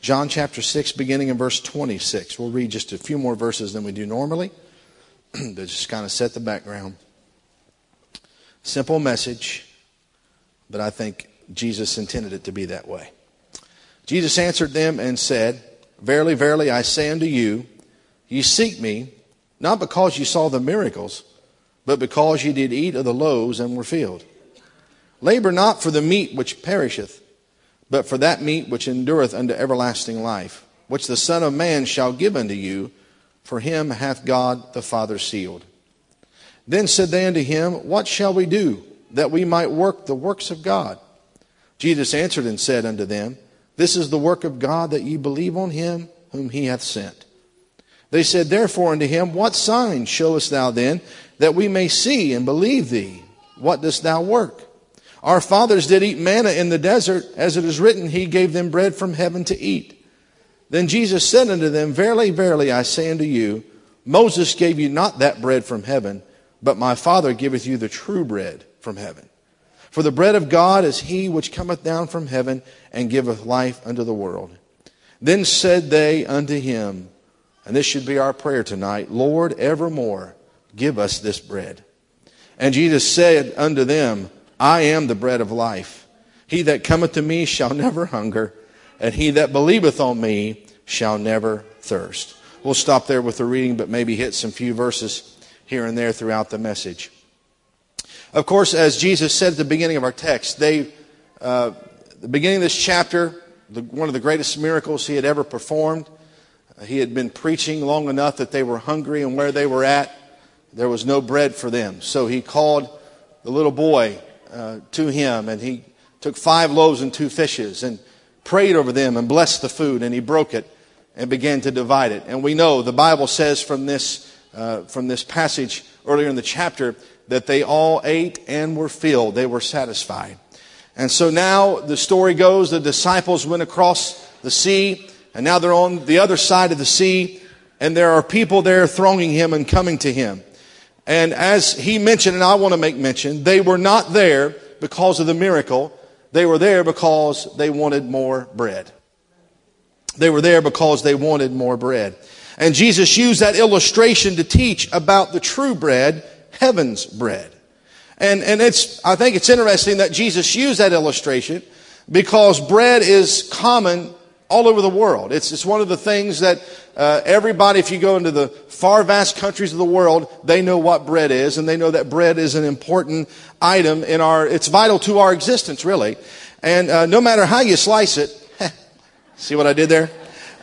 John chapter 6, beginning in verse 26. We'll read just a few more verses than we do normally. That just kind of set the background. Simple message, but I think Jesus intended it to be that way. Jesus answered them and said, Verily, verily, I say unto you, ye seek me, not because ye saw the miracles, but because ye did eat of the loaves and were filled. Labor not for the meat which perisheth, but for that meat which endureth unto everlasting life, which the Son of Man shall give unto you, for him hath God the Father sealed. Then said they unto him, What shall we do, that we might work the works of God? Jesus answered and said unto them, This is the work of God, that ye believe on him whom he hath sent. They said therefore unto him, What sign showest thou then, that we may see and believe thee? What dost thou work? Our fathers did eat manna in the desert, as it is written, He gave them bread from heaven to eat. Then Jesus said unto them, Verily, verily, I say unto you, Moses gave you not that bread from heaven, but my Father giveth you the true bread from heaven. For the bread of God is he which cometh down from heaven, and giveth life unto the world. Then said they unto him, and this should be our prayer tonight, Lord, evermore give us this bread. And Jesus said unto them, I am the bread of life. He that cometh to me shall never hunger, and he that believeth on me shall never thirst. We'll stop there with the reading, but maybe hit some few verses here and there throughout the message. Of course, as Jesus said at the beginning of our text, the beginning of this chapter, one of the greatest miracles he had ever performed, he had been preaching long enough that they were hungry, and where they were at, there was no bread for them. So he called the little boy to him, and he took 5 loaves and 2 fishes and prayed over them and blessed the food, and he broke it and began to divide it. And we know the Bible says from this passage earlier in the chapter that they all ate and were filled. They were satisfied. And so now the story goes, the disciples went across the sea, and now they're on the other side of the sea, and there are people there thronging him and coming to him. And as he mentioned, and I want to make mention, they were not there because of the miracle. They were there because they wanted more bread. They were there because they wanted more bread. And Jesus used that illustration to teach about the true bread, heaven's bread. And I think it's interesting that Jesus used that illustration because bread is common all over the world. It's one of the things that everybody, if you go into the far vast countries of the world, they know what bread is, and they know that bread is an important item it's vital to our existence, really. And no matter how you slice it, see what I did there?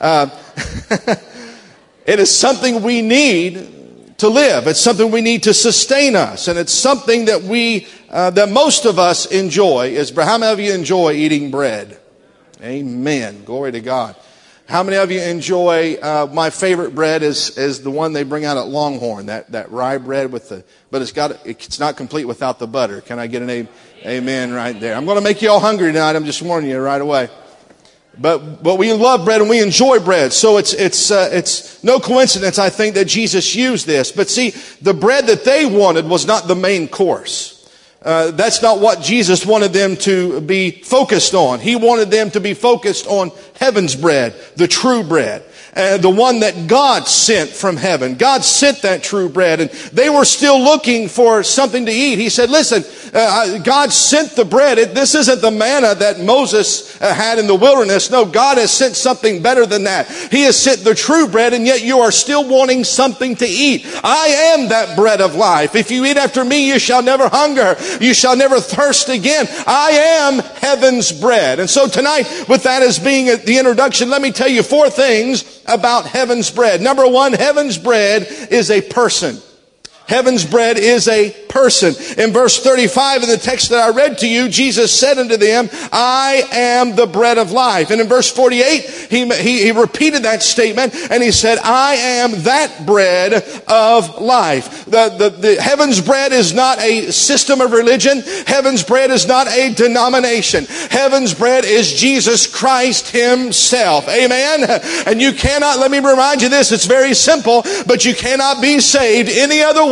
It is something we need to live. It's something we need to sustain us, and it's something that that most of us enjoy. How many of you enjoy eating bread? Amen. Glory to God. How many of you enjoy, my favorite bread is the one they bring out at Longhorn, that rye bread but it's not complete without the butter. Can I get an amen right there? I'm going to make you all hungry tonight. I'm just warning you right away. But we love bread and we enjoy bread. So it's no coincidence, I think, that Jesus used this. But see, the bread that they wanted was not the main course. That's not what Jesus wanted them to be focused on. He wanted them to be focused on heaven's bread, the true bread. The one that God sent from heaven. God sent that true bread, and they were still looking for something to eat. He said, listen, God sent the bread. This isn't the manna that Moses had in the wilderness. No, God has sent something better than that. He has sent the true bread, and yet you are still wanting something to eat. I am that bread of life. If you eat after me, you shall never hunger. You shall never thirst again. I am heaven's bread. And so tonight, with that as being the introduction, let me tell you 4 things about heaven's bread. Number 1, heaven's bread is a person. Heaven's bread is a person. In verse 35 in the text that I read to you, Jesus said unto them, I am the bread of life. And in verse 48, he repeated that statement, and he said, I am that bread of life. The heaven's bread is not a system of religion. Heaven's bread is not a denomination. Heaven's bread is Jesus Christ himself. Amen? And you cannot, let me remind you this, it's very simple, but you cannot be saved any other way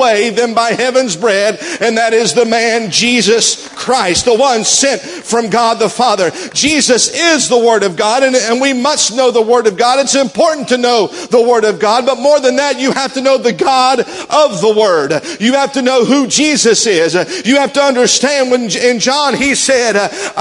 way than by heaven's bread, and that is the man Jesus Christ, the one sent from God the Father. Jesus is the Word of God, and we must know the Word of God. It's important to know the Word of God, but more than that, you have to know the God of the Word. You have to know who Jesus is. You have to understand when in John he said,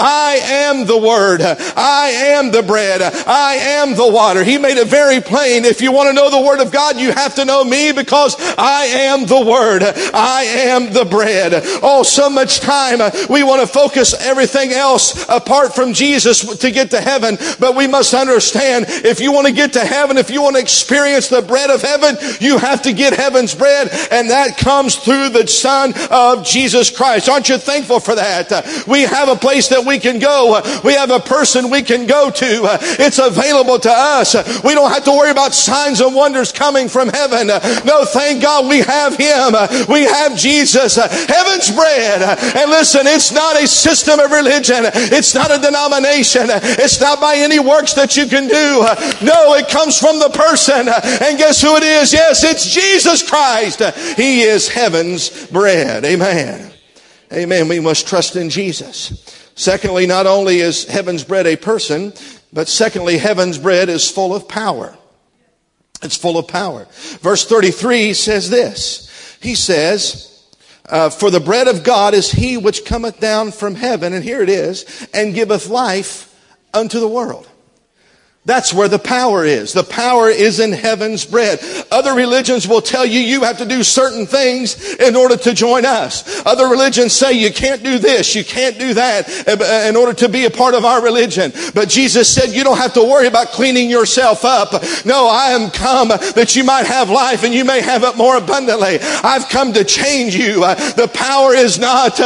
I am the Word, I am the bread, I am the water. He made it very plain. If you want to know the Word of God, you have to know me, because I am the Word, I am the bread. Oh, so much time we want to focus everything else apart from Jesus to get to heaven, but we must understand, if you want to get to heaven, if you want to experience the bread of heaven, you have to get heaven's bread, and that comes through the Son of Jesus Christ. Aren't you thankful for that? We have a place that we can go. We have a person we can go to. It's available to us. We don't have to worry about signs and wonders coming from heaven. No, thank God we have Him. We have Jesus, heaven's bread. And listen, it's not a system of religion. It's not a denomination. It's not by any works that you can do. No, it comes from the person. And guess who it is? Yes, it's Jesus Christ. He is heaven's bread. Amen. Amen. We must trust in Jesus. Secondly, not only is heaven's bread a person, but secondly, heaven's bread is full of power. It's full of power. Verse 33 says this. He says, for the bread of God is he which cometh down from heaven, and here it is, and giveth life unto the world. That's where the power is. The power is in heaven's bread. Other religions will tell you you have to do certain things in order to join us. Other religions say you can't do this, you can't do that in order to be a part of our religion. But Jesus said you don't have to worry about cleaning yourself up. No, I am come that you might have life and you may have it more abundantly. I've come to change you. The power is not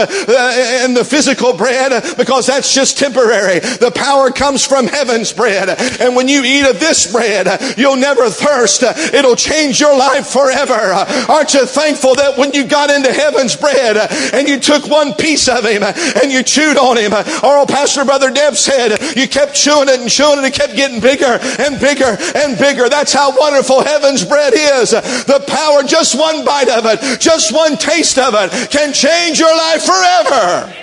in the physical bread, because that's just temporary. The power comes from heaven's bread. And when you eat of this bread, you'll never thirst. It'll change your life forever. Aren't you thankful that when you got into heaven's bread and you took one piece of him and you chewed on him, or Pastor Brother Deb said, you kept chewing it and chewing it, it kept getting bigger and bigger and bigger. That's how wonderful heaven's bread is. The power, just one bite of it, just one taste of it can change your life forever.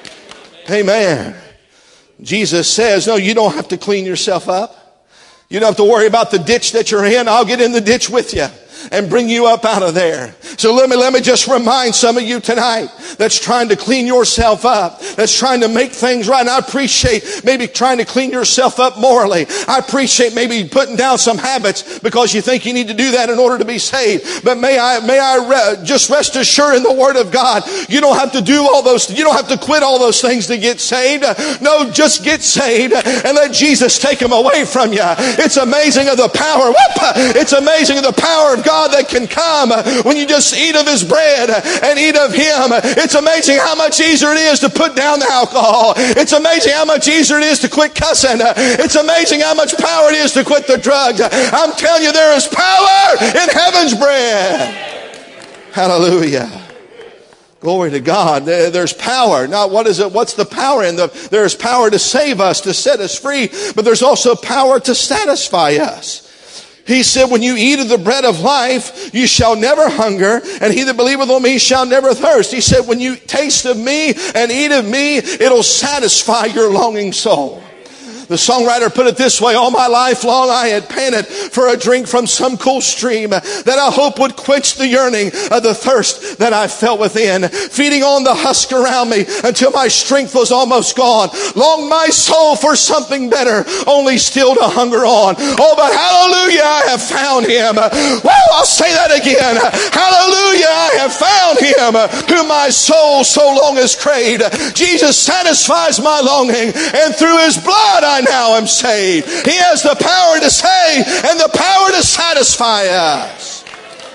Amen. Jesus says, no, you don't have to clean yourself up. You don't have to worry about the ditch that you're in. I'll get in the ditch with you and bring you up out of there. So let me just remind some of you tonight that's trying to clean yourself up, that's trying to make things right. And I appreciate maybe trying to clean yourself up morally. I appreciate maybe putting down some habits because you think you need to do that in order to be saved. But may I just rest assured in the Word of God, you don't have to do all those, you don't have to quit all those things to get saved. No, just get saved and let Jesus take them away from you. It's amazing of the power. It's amazing of the power of God that can come when you just eat of His bread and eat of Him. It's amazing how much easier it is to put down the alcohol. It's amazing how much easier it is to quit cussing. It's amazing how much power it is to quit the drugs. I'm telling you, there is power in heaven's bread. Hallelujah. Glory to God. There's power. Now, what is it? What's the power in there's power to save us, to set us free, but there's also power to satisfy us. He said, when you eat of the bread of life, you shall never hunger, and he that believeth on me shall never thirst. He said, when you taste of me and eat of me, it'll satisfy your longing soul. The songwriter put it this way, all my life long I had panted for a drink from some cool stream that I hope would quench the yearning of the thirst that I felt within. Feeding on the husk around me until my strength was almost gone. Longed my soul for something better, only still to hunger on. Oh, but hallelujah, I have found Him. Well, I'll say that again. Hallelujah, I have found Him whom my soul so long has craved. Jesus satisfies my longing, and through His blood I now am saved. He has the power to save and the power to satisfy us.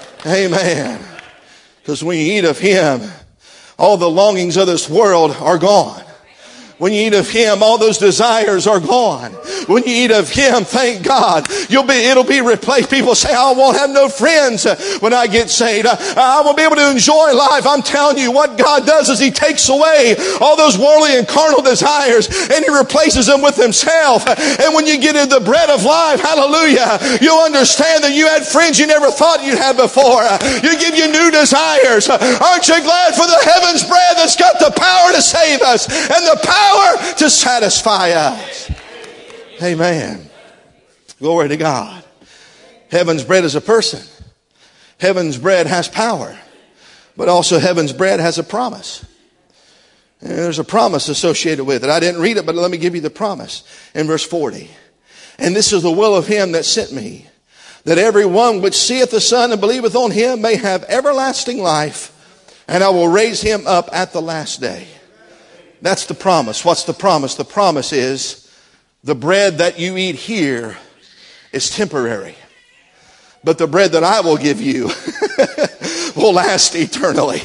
Amen. Because when you eat of Him, all the longings of this world are gone. When you eat of Him, all those desires are gone. When you eat of Him, thank God, it'll be replaced. People say, I won't have no friends when I get saved. I won't be able to enjoy life. I'm telling you, what God does is He takes away all those worldly and carnal desires and He replaces them with Himself. And when you get into the bread of life, hallelujah, you'll understand that you had friends you never thought you'd have before. You give you new desires. Aren't you glad for the heaven's bread that's got the power to save us and the power to satisfy us? Amen. Glory to God. Heaven's bread is a person. Heaven's bread has power. But also heaven's bread has a promise. And there's a promise associated with it. I didn't read it, but let me give you the promise. In verse 40. And this is the will of Him that sent me, that every one which seeth the Son and believeth on Him may have everlasting life, and I will raise him up at the last day. That's the promise. What's the promise? The promise is the bread that you eat here is temporary. But the bread that I will give you will last eternally.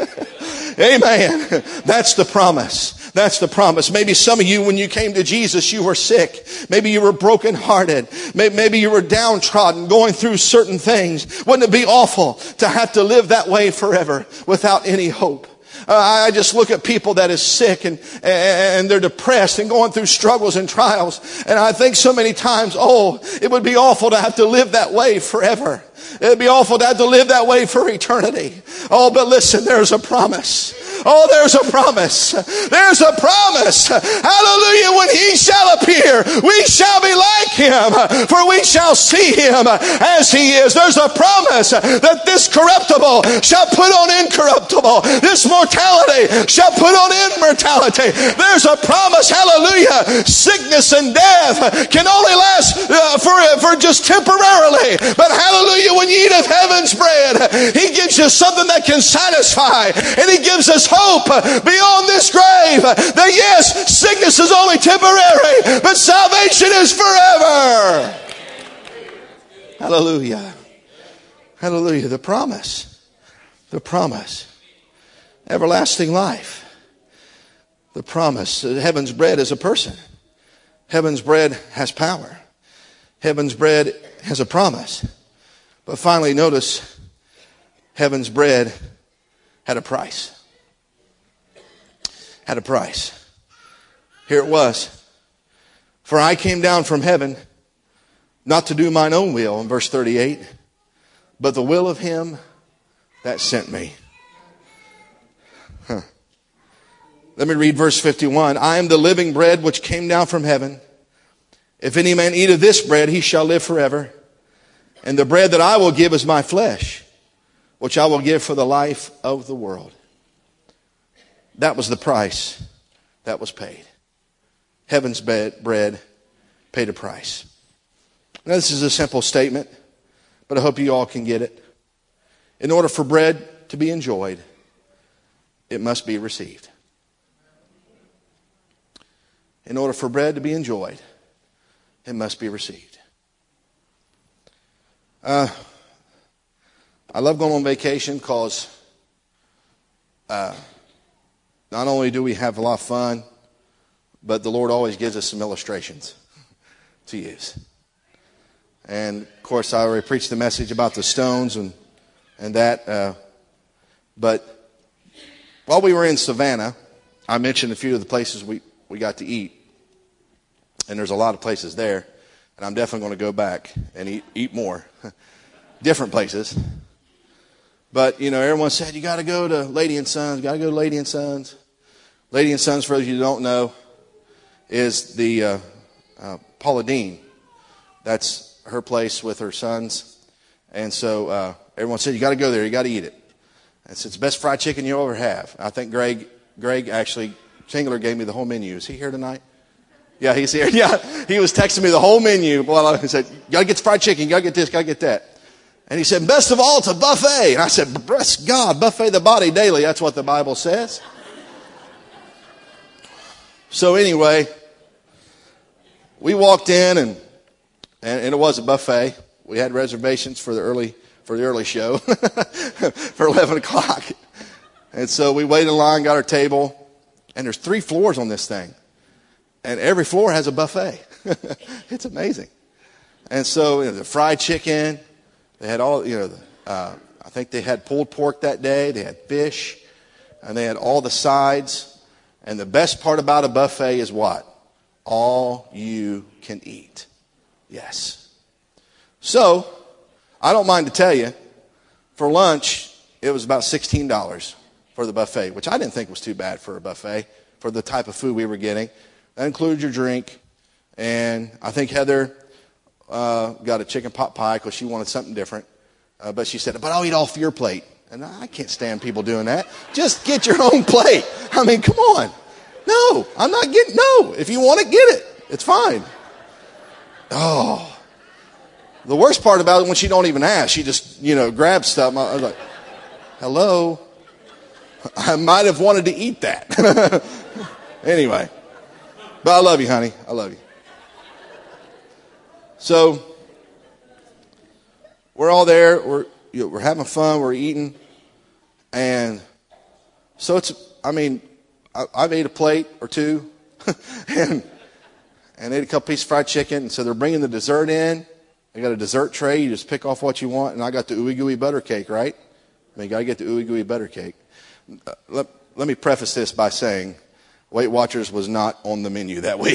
Amen. That's the promise. That's the promise. Maybe some of you, when you came to Jesus, you were sick. Maybe you were brokenhearted. Maybe you were downtrodden, going through certain things. Wouldn't it be awful to have to live that way forever without any hope? I just look at people that is sick and they're depressed and going through struggles and trials. And I think so many times, it would be awful to have to live that way forever. It'd be awful to have to live that way for eternity. But listen, there's a promise. There's a promise. There's a promise. Hallelujah. When He shall appear, we shall be like Him, for we shall see Him as He is. There's a promise that this corruptible shall put on incorruptible. This mortality shall put on immortality. There's a promise. Hallelujah. Sickness and death can only last for just temporarily. But hallelujah, when you eat of heaven's bread, He gives you something that can satisfy, and He gives us hope beyond this grave. That yes, sickness is only temporary, but salvation is forever. Hallelujah. Hallelujah. The promise. The promise. Everlasting life. The promise. Heaven's bread is a person. Heaven's bread has power. Heaven's bread has a promise. But finally, notice, heaven's bread had a price. Had a price. Here it was. For I came down from heaven, not to do mine own will, in verse 38, but the will of Him that sent me. Let me read verse 51. I am the living bread which came down from heaven. If any man eat of this bread, he shall live forever. And the bread that I will give is my flesh, which I will give for the life of the world. That was the price that was paid. Heaven's bread paid a price. Now, this is a simple statement, but I hope you all can get it. In order for bread to be enjoyed, it must be received. In order for bread to be enjoyed, it must be received. I love going on vacation because not only do we have a lot of fun, but the Lord always gives us some illustrations to use. And of course, I already preached the message about the stones and that. But while we were in Savannah, I mentioned a few of the places we got to eat. And there's a lot of places there. And I'm definitely going to go back and eat more. Different places. But, everyone said, you got to go to Lady and Sons. You got to go to Lady and Sons. Lady and Sons, for those of you who don't know, is the Paula Deen. That's her place with her sons. And so everyone said, you got to go there. You got to eat it. And it's the best fried chicken you'll ever have. I think Greg actually, Chingler gave me the whole menu. Is he here tonight? Yeah, he's here. Yeah, he was texting me the whole menu. Well, I said, you got to get the fried chicken. You got to get this, got to get that. And he said, best of all, it's a buffet. And I said, bless God, buffet the body daily. That's what the Bible says. So anyway, we walked in and it was a buffet. We had reservations for the early show for 11 o'clock. And so we waited in line, got our table, and there's 3 floors on this thing. And every floor has a buffet. It's amazing. And so the fried chicken, they had all, I think they had pulled pork that day. They had fish, and they had all the sides. And the best part about a buffet is what? All you can eat. Yes. So, I don't mind to tell you, for lunch, it was about $16 for the buffet, which I didn't think was too bad for a buffet, for the type of food we were getting. That included your drink, and I think Heather got a chicken pot pie because she wanted something different. But she said, but I'll eat off your plate. And I can't stand people doing that. Just get your own plate. I mean, come on. No, I'm not getting, no. If you want it, get it. It's fine. Oh. The worst part about it when she don't even ask, she just, grabs stuff. I was like, hello? I might have wanted to eat that. Anyway. But I love you, honey. I love you. So, we're all there. We're having fun. We're eating. And so I've ate a plate or two and ate a couple pieces of fried chicken. And so they're bringing the dessert in. They got a dessert tray. You just pick off what you want. And I got the ooey gooey butter cake, right? You got to get the ooey gooey butter cake. Let me preface this by saying Weight Watchers was not on the menu that week.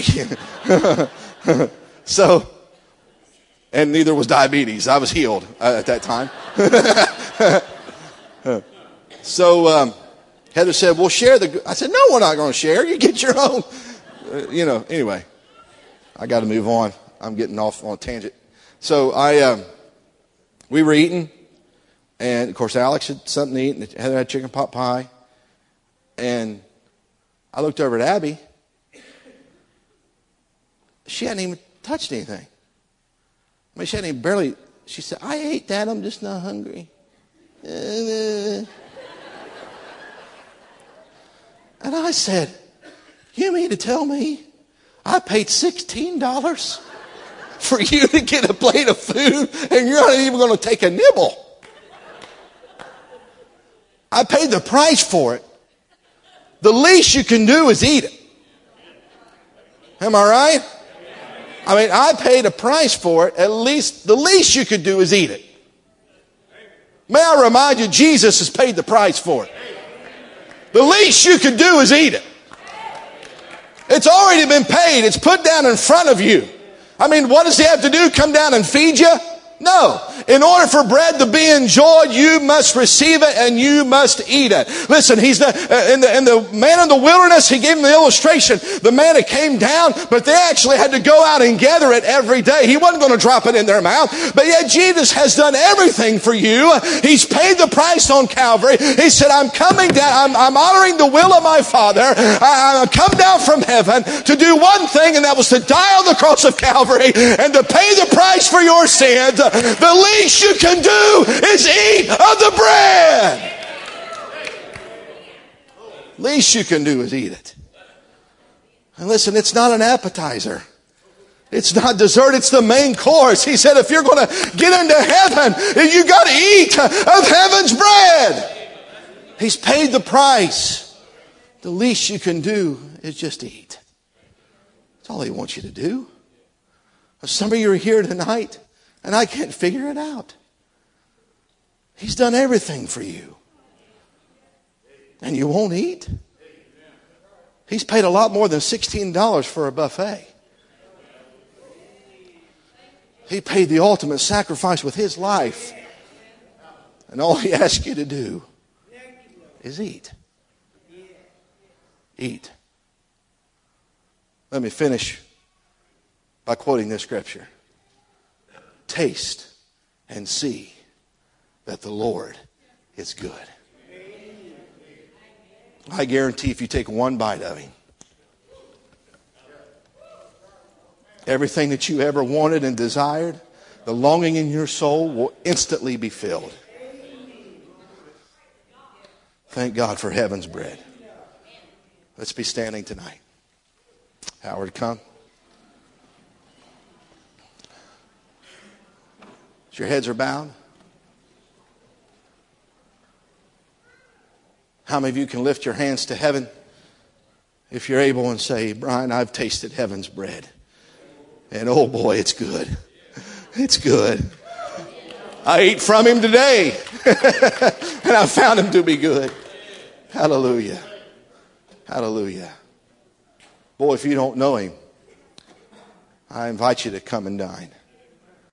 So, and neither was diabetes. I was healed at that time. So, Heather said, we'll share I said, no, we're not going to share. You get your own. Anyway, I got to move on. I'm getting off on a tangent. So we were eating, and of course Alex had something to eat, and Heather had chicken pot pie, and I looked over at Abby. She hadn't even touched anything. I mean, she hadn't even barely. She said, I ate that. I'm just not hungry. And I said, you mean to tell me I paid $16 for you to get a plate of food and you're not even going to take a nibble? I paid the price for it. The least you can do is eat it. Am I right? I mean, I paid a price for it. At least, the least you could do is eat it. May I remind you, Jesus has paid the price for it. The least you could do is eat it. It's already been paid. It's put down in front of you. I mean, what does he have to do? Come down and feed you? No. In order for bread to be enjoyed, you must receive it and you must eat it. Listen, he's the man in the wilderness, he gave him the illustration. The manna came down, but they actually had to go out and gather it every day. He wasn't going to drop it in their mouth. But yet Jesus has done everything for you. He's paid the price on Calvary. He said, I'm coming down. I'm honoring the will of my Father. I come down from heaven to do one thing, and that was to die on the cross of Calvary and to pay the price for your sins. The least you can do is eat of the bread. Least you can do is eat it. And listen, it's not an appetizer. It's not dessert. It's the main course. He said, if you're going to get into heaven, you got to eat of heaven's bread. He's paid the price. The least you can do is just eat. That's all he wants you to do. Some of you are here tonight, and I can't figure it out. He's done everything for you. And you won't eat? He's paid a lot more than $16 for a buffet. He paid the ultimate sacrifice with his life. And all he asks you to do is eat. Eat. Let me finish by quoting this scripture. Taste and see that the Lord is good. I guarantee if you take one bite of him, everything that you ever wanted and desired, the longing in your soul will instantly be filled. Thank God for heaven's bread. Let's be standing tonight. Howard, come. As your heads are bowed. How many of you can lift your hands to heaven if you're able, and say, Brian, I've tasted heaven's bread. And oh boy, it's good. It's good. I ate from him today. And I found him to be good. Hallelujah. Hallelujah. Boy, if you don't know him, I invite you to come and dine.